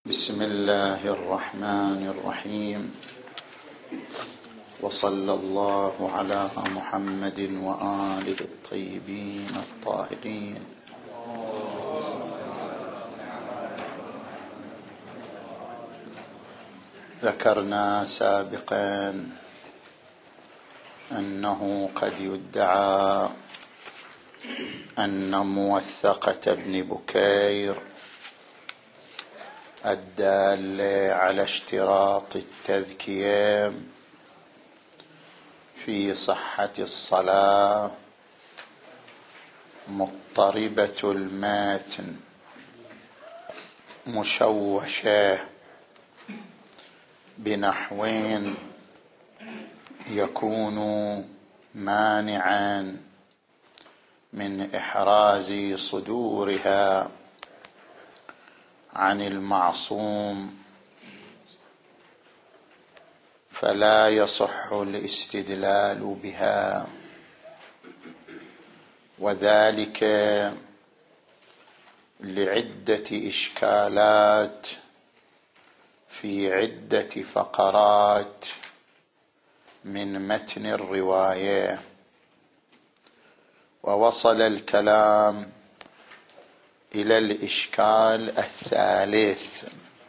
بسم الله الرحمن الرحيم، وصلى الله على محمد وآله الطيبين الطاهرين. ذكرنا سابقا أنه قد يدعى أن موثقة ابن بكير الدالة على اشتراط التذكية في صحة الصلاة مضطربة المتن مشوشة بنحو يكون مانعا من إحراز صدورها عن المعصوم، فلا يصح الاستدلال بها، وذلك لعدة إشكالات في عدة فقرات من متن الرواية. ووصل الكلام إلى الإشكال الثالث،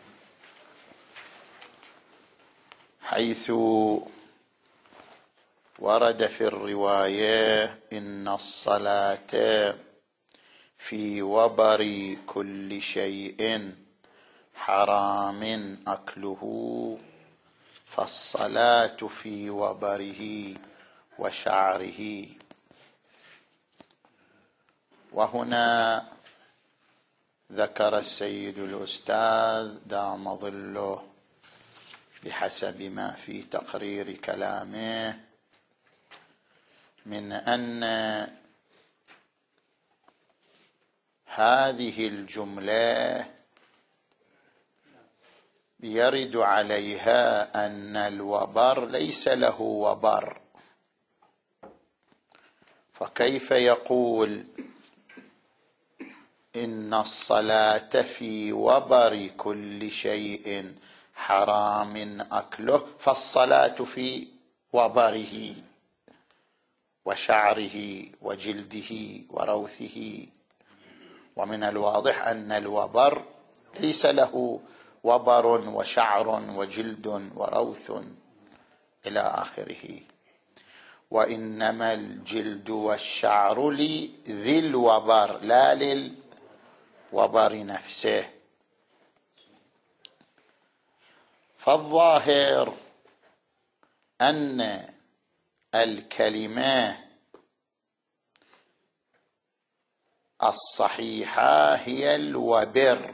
حيث ورد في الرواية إن الصلاة في وبر كل شيء حرام أكله، فالصلاة في وبره وشعره. وهنا ذكر السيد الأستاذ دام ظله بحسب ما في تقرير كلامه من أن هذه الجملة يرد عليها أن الوبر ليس له وبر، فكيف يقول إن الصلاة في وبر كل شيء حرام أكله، فالصلاة في وبره وشعره وجلده وروثه. ومن الواضح أن الوبر ليس له وبر وشعر وجلد وروث إلى آخره، وإنما الجلد والشعر لذي الوبر لا للوبر نفسه. فالظاهر أن الكلمة الصحيحة هي الوبر،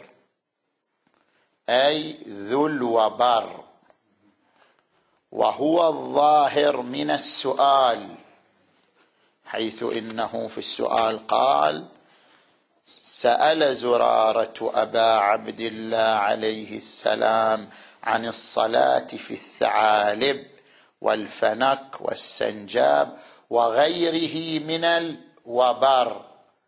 أي ذو الوبر، وهو الظاهر من السؤال، حيث إنه في السؤال قال: سأل زرارة أبا عبد الله عليه السلام عن الصلاة في الثعالب والفنك والسنجاب وغيره من الوبر،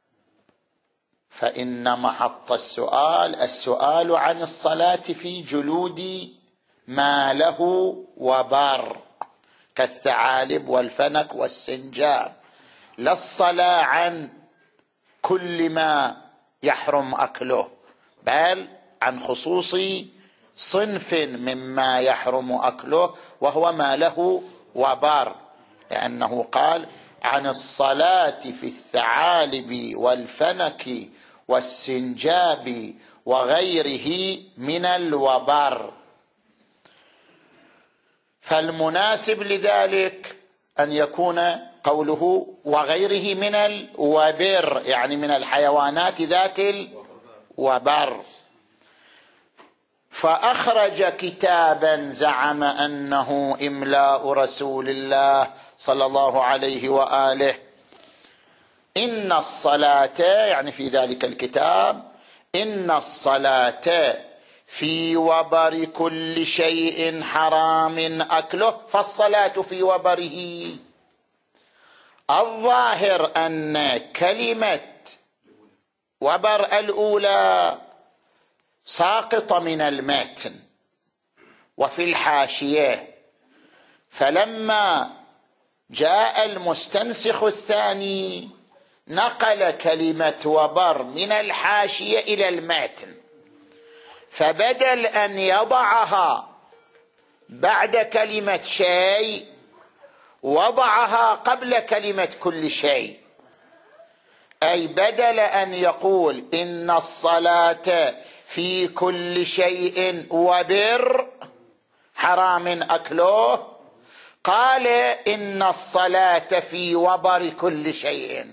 فإن محط السؤال عن الصلاة في جلود ما له وبر كالثعالب والفنك والسنجاب، لا الصلاة عن كل ما يحرم أكله، بل عن خصوص صنف مما يحرم أكله وهو ما له وبر، لأنه قال عن الصلاة في الثعالب والفنك والسنجاب وغيره من الوبر. فالمناسب لذلك أن يكون قوله وغيره من الوبر، يعني من الحيوانات ذات الوبر. فأخرج كتابا زعم أنه إملاء رسول الله صلى الله عليه وآله إن الصلاة، يعني في ذلك الكتاب، إن الصلاة في وبر كل شيء حرام أكله، فالصلاة في وبره. الظاهر أن كلمة وبر الأولى ساقطة من المتن وفي الحاشية، فلما جاء المستنسخ الثاني نقل كلمة وبر من الحاشية إلى المتن، فبدل أن يضعها بعد كلمة شيء وضعها قبل كلمة كل شيء، أي بدل أن يقول إن الصلاة في كل شيء وبر حرام أكله، قال إن الصلاة في وبر كل شيء.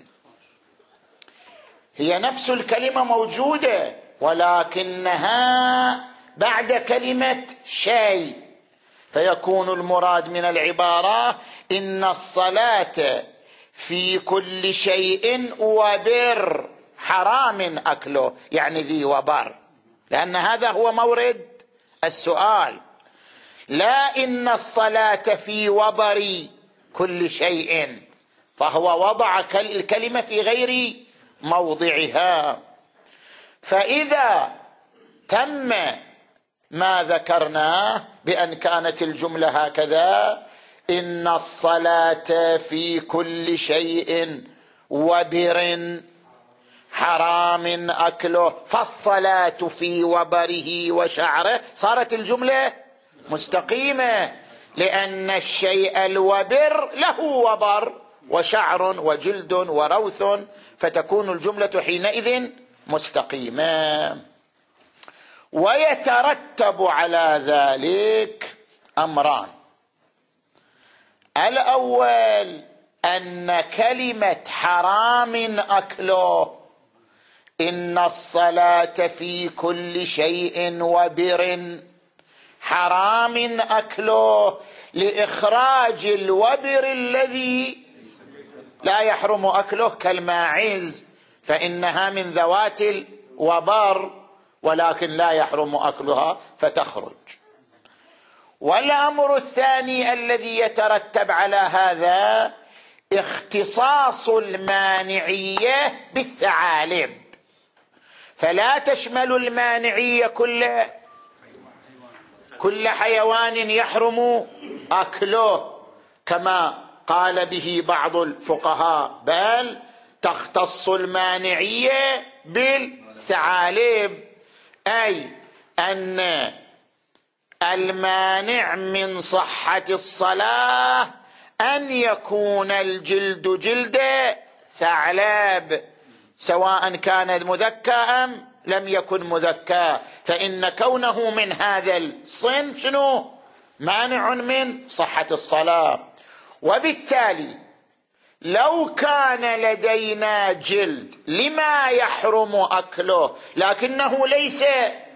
هي نفس الكلمة موجودة ولكنها بعد كلمة شيء، فيكون المراد من العبارة إن الصلاة في كل شيء وبر حرام أكله، يعني ذي وبر، لأن هذا هو مورد السؤال، لا إن الصلاة في وبر كل شيء، فهو وضع الكلمة في غير موضعها. فإذا تم ما ذكرناه بأن كانت الجملة هكذا: إن الصلاة في كل شيء وبر حرام أكله، فالصلاة في وبره وشعره، صارت الجملة مستقيمة، لأن الشيء الوبر له وبر وشعر وجلد وروث، فتكون الجملة حينئذ مستقيمة. ويترتب على ذلك أمران: الأول أن كلمة حرام أكله، إن الصلاة في كل شيء وبر حرام أكله، لإخراج الوبر الذي لا يحرم أكله كالماعز، فإنها من ذوات الوبر ولكن لا يحرم أكلها فتخرج. والأمر الثاني الذي يترتب على هذا اختصاص المانعية بالثعالب، فلا تشمل المانعية كل حيوان يحرم أكله كما قال به بعض الفقهاء، بل تختص المانعية بالثعالب، أي أن المانع من صحة الصلاة أن يكون الجلد جلد ثعلب، سواء كان مذكى أم لم يكن مذكى، فإن كونه من هذا الصنف شنو؟ مانع من صحة الصلاة. وبالتالي لو كان لدينا جلد لما يحرم أكله لكنه ليس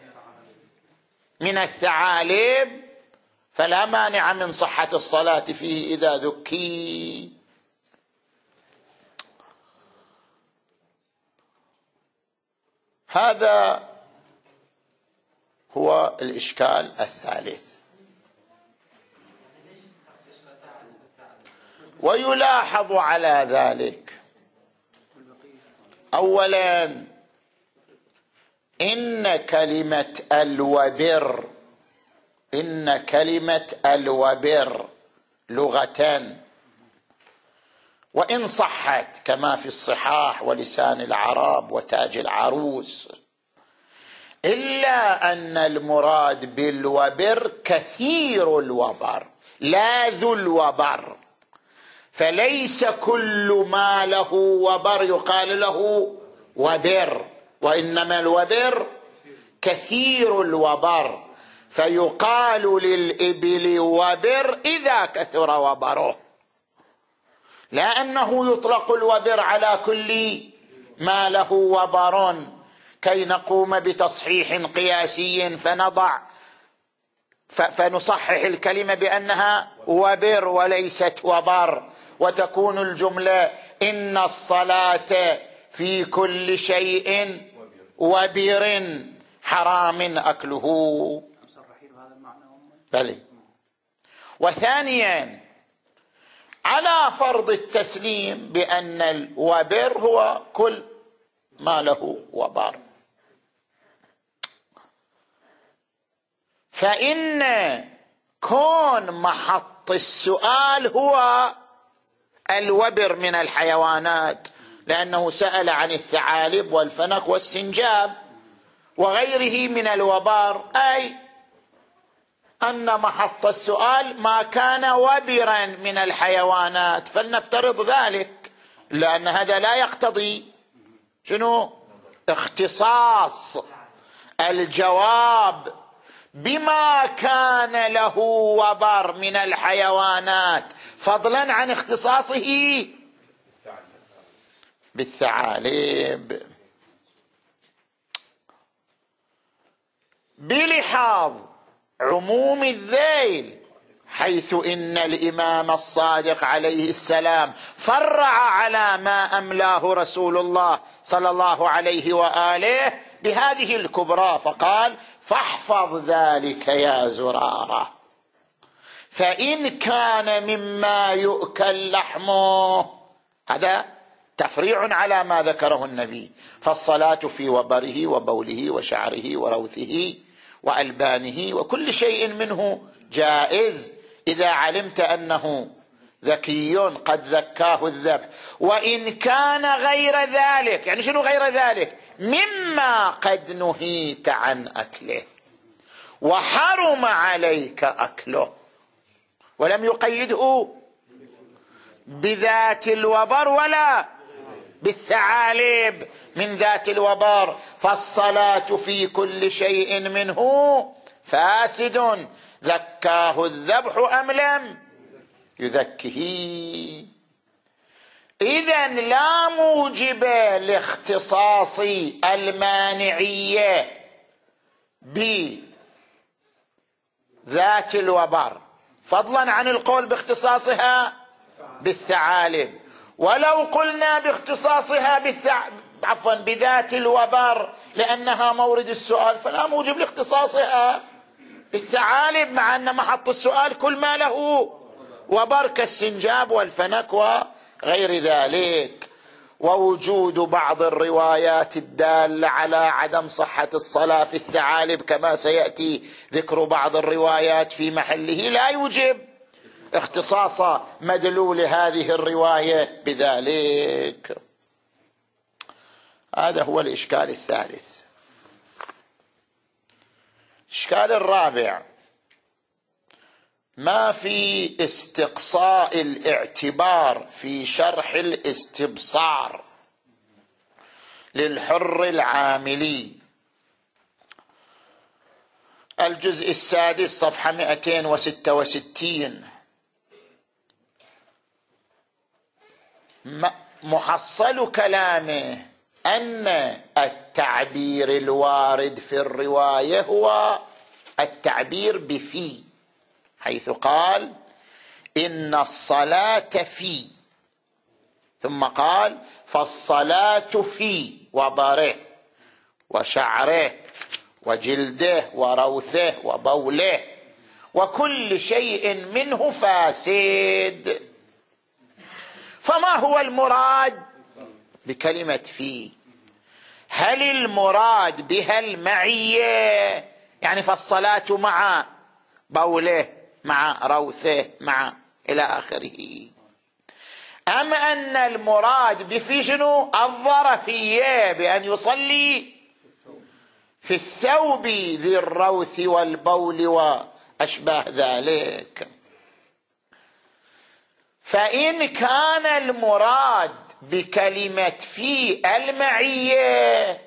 من الثعالب، فلا مانع من صحة الصلاة فيه إذا ذكي. هذا هو الإشكال الثالث. ويلاحظ على ذلك أولا إن كلمة الوبر لغة وإن صحت كما في الصحاح ولسان العرب وتاج العروس، إلا أن المراد بالوبر كثير الوبر لا ذو الوبر، فليس كل ما له وبر يقال له وبر، وإنما الوبر كثير الوبر، فيقال للإبل وبر إذا كثر وبره، لا أنه يطلق الوبر على كل ما له وبر كي نقوم بتصحيح قياسي فنصحح الكلمة بأنها وبر وليست وبر، وتكون الجملة إن الصلاة في كل شيء وبر حرام أكله. بلى. وثانيا على فرض التسليم بأن الوبر هو كل ما له وبر، فإن كون محط السؤال هو الوبر من الحيوانات، لأنه سأل عن الثعالب والفنك والسنجاب وغيره من الوبار، أي أن محط السؤال ما كان وبرا من الحيوانات، فلنفترض ذلك، لأن هذا لا يقتضي شنو؟ اختصاص الجواب بما كان له وبر من الحيوانات، فضلا عن اختصاصه بالثعالب، بلحاظ عموم الذيل، حيث إن الإمام الصادق عليه السلام فرع على ما أملاه رسول الله صلى الله عليه وآله بهذه الكبرى، فقال: فاحفظ ذلك يا زرارة، فإن كان مما يؤكل لحمه. هذا تفريع على ما ذكره النبي، فالصلاة في وبره وبوله وشعره وروثه وألبانه وكل شيء منه جائز إذا علمت أنه ذكي قد ذكاه الذبح. وإن كان غير ذلك، يعني شنو غير ذلك؟ مما قد نهيت عن أكله وحرم عليك أكله، ولم يقيده بذات الوبر ولا بالثعالب من ذات الوبر، فالصلاة في كل شيء منه فاسد، ذكاه الذبح أم لم يذكه. إذن لا موجب لاختصاص المانعية بذات الوبر، فضلا عن القول باختصاصها بالثعالب. ولو قلنا باختصاصها بذات الوبر لأنها مورد السؤال، فلا موجب لاختصاصها بالثعالب، مع أن محط السؤال كل ما له وبر كالسنجاب والفنك وغير ذلك. ووجود بعض الروايات الدالة على عدم صحة الصلاة في الثعالب، كما سيأتي ذكر بعض الروايات في محله، لا يوجب اختصاص مدلول هذه الرواية بذلك. هذا هو الإشكال الثالث. الإشكال الرابع: ما في استقصاء الاعتبار في شرح الاستبصار للحر العاملي، الجزء السادس صفحة 266. محصل كلامه أن التعبير الوارد في الرواية هو التعبير بفي، حيث قال: إن الصلاة في، ثم قال: فالصلاة في وبره وشعره وجلده وروثه وبوله وكل شيء منه فاسد. فما هو المراد بكلمة في؟ هل المراد بها المعية، يعني فالصلاة مع بوله مع روثه مع إلى آخره، أم أن المراد بفي شنو؟ الظرفية، بأن يصلي في الثوب ذي الروث والبول وأشباه ذلك؟ فإن كان المراد بكلمة في المعية،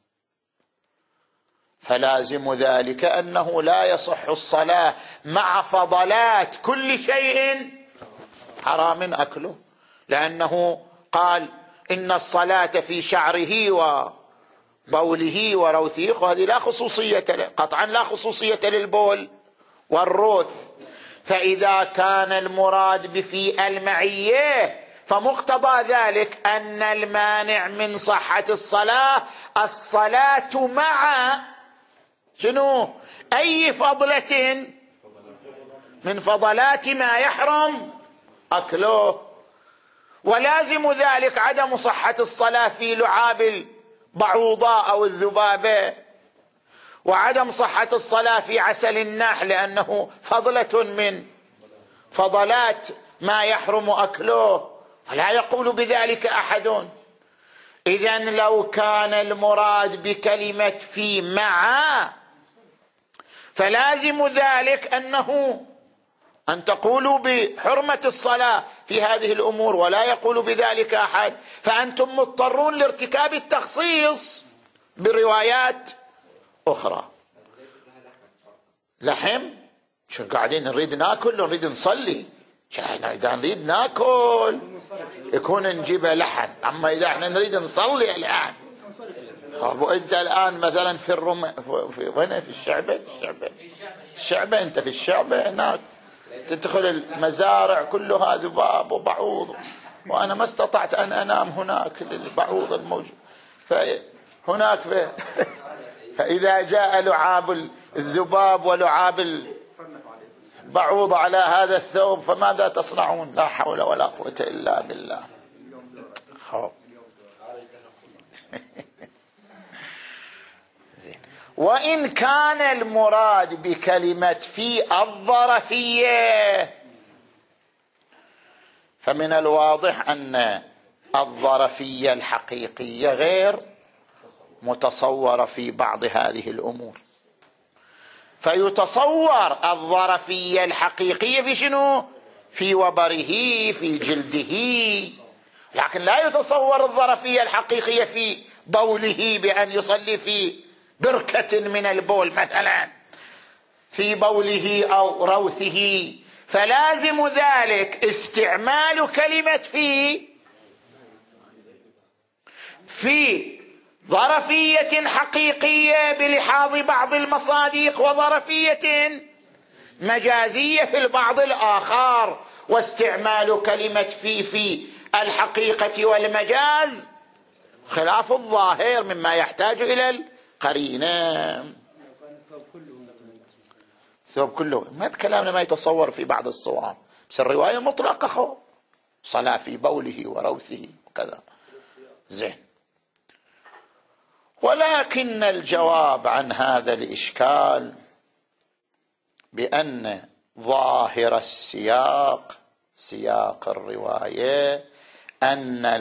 فلازم ذلك أنه لا يصح الصلاة مع فضلات كل شيء حرام أكله، لأنه قال: إن الصلاة في شعره وبوله وروثه، وهذه لا خصوصية قطعا، لا خصوصية للبول والروث. فإذا كان المراد بفي المعية، فمقتضى ذلك أن المانع من صحة الصلاة مع شنو؟ أي فضلة من فضلات ما يحرم أكله. ولازم ذلك عدم صحة الصلاة في لعاب البعوضة أو الذبابة، وعدم صحة الصلاة في عسل النحل لأنه فضلة من فضلات ما يحرم أكله، فلا يقول بذلك أحد. إذن لو كان المراد بكلمة في مع فلازم ذلك أن تقولوا بحرمة الصلاة في هذه الأمور ولا يقول بذلك أحد، فأنتم مضطرون لارتكاب التخصيص بروايات أخرى. لحم شو قاعدين نريد ناكل نريد نصلي، إذا نريد ناكل يكون نجيبه لحم، أما إذا احنا نريد نصلي الآن. وأنت الآن مثلا في وين في الشعبة أنت في الشعبة هناك تدخل المزارع كلها ذباب وبعوض، وأنا ما استطعت أن أنام هناك البعوض الموجود هناك فإذا جاء لعاب الذباب ولعاب البعوض على هذا الثوب فماذا تصنعون؟ لا حول ولا قوة إلا بالله. وإن كان المراد بكلمة في الظرفية فمن الواضح أن الظرفية الحقيقية غير متصورة في بعض هذه الأمور، فيتصور الظرفية الحقيقية في شنو؟ في وبره في جلده، لكن لا يتصور الظرفية الحقيقية في بوله بأن يصلي في بركة من البول مثلا في بوله أو روثه، فلازم ذلك استعمال كلمة في ظرفية حقيقية بلحاظ بعض المصادق وظرفية مجازية في البعض الآخر، واستعمال كلمة في الحقيقة والمجاز خلاف الظاهر مما يحتاج إلى القرينة. ثوب كله ما كلامنا ما يتصور في بعض الصور، بس الرواية مطلقة صلاة في بوله وروثه وكذا زين. ولكن الجواب عن هذا الإشكال بأن ظاهر السياق سياق الرواية أن